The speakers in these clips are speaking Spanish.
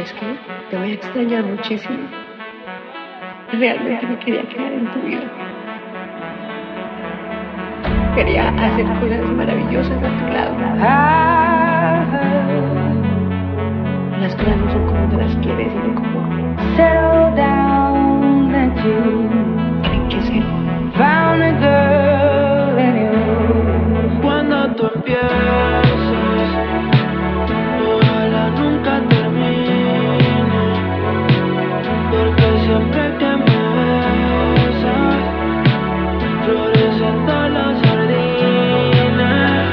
¿sabes qué? Te voy a extrañar muchísimo. Realmente me quería quedar en tu vida. Quería hacer cosas maravillosas a tu lado. Las cosas no son como te las quieres, sino como Settle down that you tienen que ser. found a girl in you. Cuando tú empiezas, ojalá nunca termine, porque siempre que me besas, florecen todas las sardinas.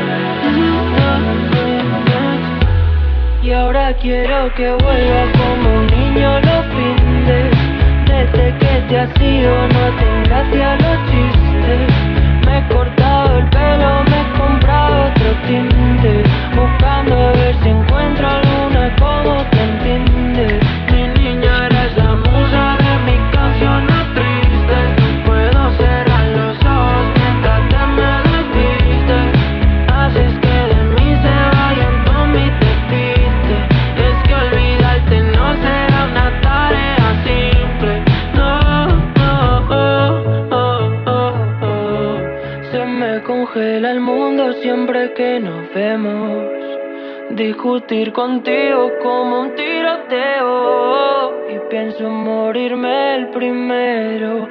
Y ahora quiero que vuelva como un niño los fines. Desde que te has ido no hacen gracia los chistes. Me he cortado el pelo, me he comprado otro tinte, buscando a ver si encuentro alguna como te entiende. Mi niña, eres la musa de mis canciones tristes. No puedo cerrar los ojos mientras te me desvistes. Haces que de mí se vayan todos mis despistes. Es que olvidarte no será una tarea simple. No, no, oh, oh, oh, oh. Se me congela el mundo siempre que nos vemos. Discutir contigo como un tiroteo, y pienso en morirme el primero.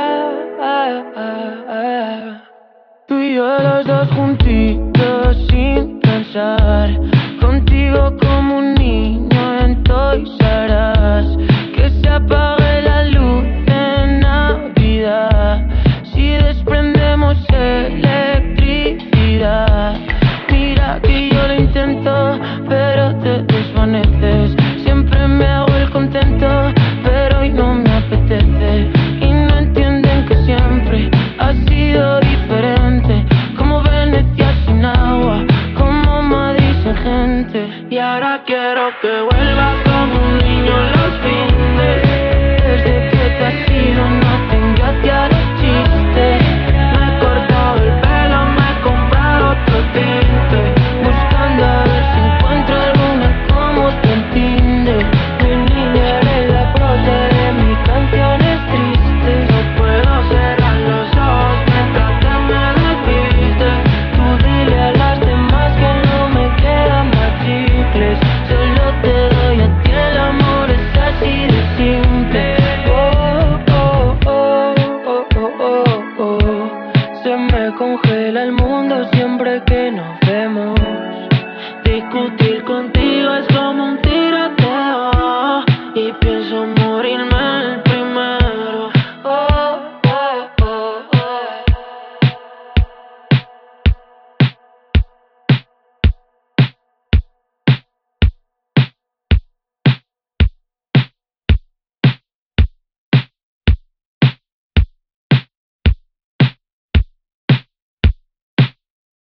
Tú y yo los dos juntitos sin pensar, contigo como un niño en Toys R Us. Que se apague la luz en Navidad si desprendemos electricidad. Mira que yo lo intento, pero te desvaneces. Siempre me hago el contento, pero hoy no me apetece. Y no entienden que siempre ha sido diferente, como Venecia sin agua, como Madrid sin gente. Y ahora quiero que vuelvas como un niño los fines. Desde que te has ido no hacen gracia los chistes. Me he cortado el pelo, me he comprado otro tinte, buscando a ver si encuentro alguna como te entiende. Mi niña, eres la prota de mis canciones tristes. No puedo cerrar los ojos mientras te me desvistes. Tú dile a las demás que no me quedan más chicles. Solo te doy a ti, el amor es así de simple. Oh, oh, oh, oh, oh, oh, oh. Se me congela el mundo siempre que nos vemos. Discutir con